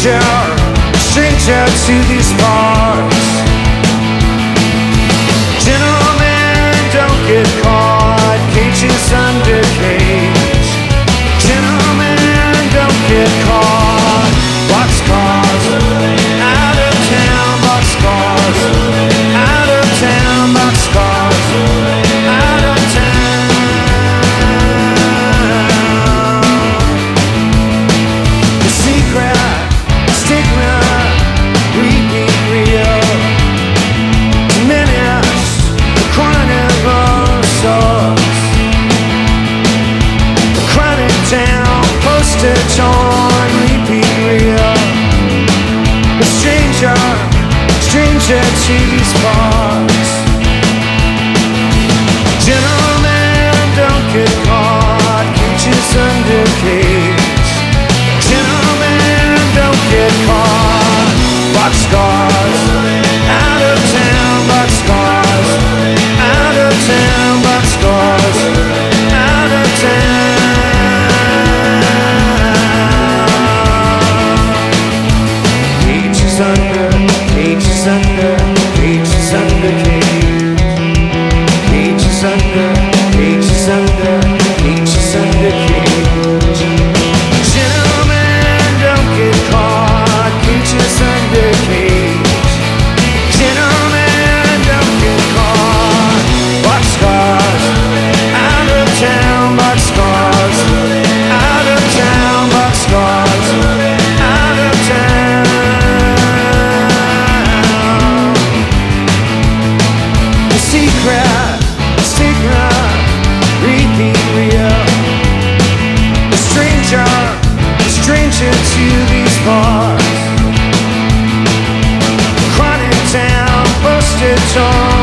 stranger to these parts. Gentlemen, don't get caught, cages under cage. Gentlemen, don't get caught, boxcars, out of town, boxcars, out of town, boxcars, out of town. The secret stigma repeat real, diminish the carnival source. The chronic town postage on repeat real. A stranger to these parts. Gentlemen, don't get caught, cages under cage. Gentlemen, don't get caught, boxcars, out of town, boxcars, out of town, boxcars, out of town. Cages under, cages under, cages under cage. Cages under, cages under, cages under cage. Gentlemen, don't get caught, cages under cage. Gentlemen, don't get caught, boxcars, out of town, boxcars, out of town, boxcars, out of town. The secret stigma repeat real. A stranger to these parts. Chronic town postage on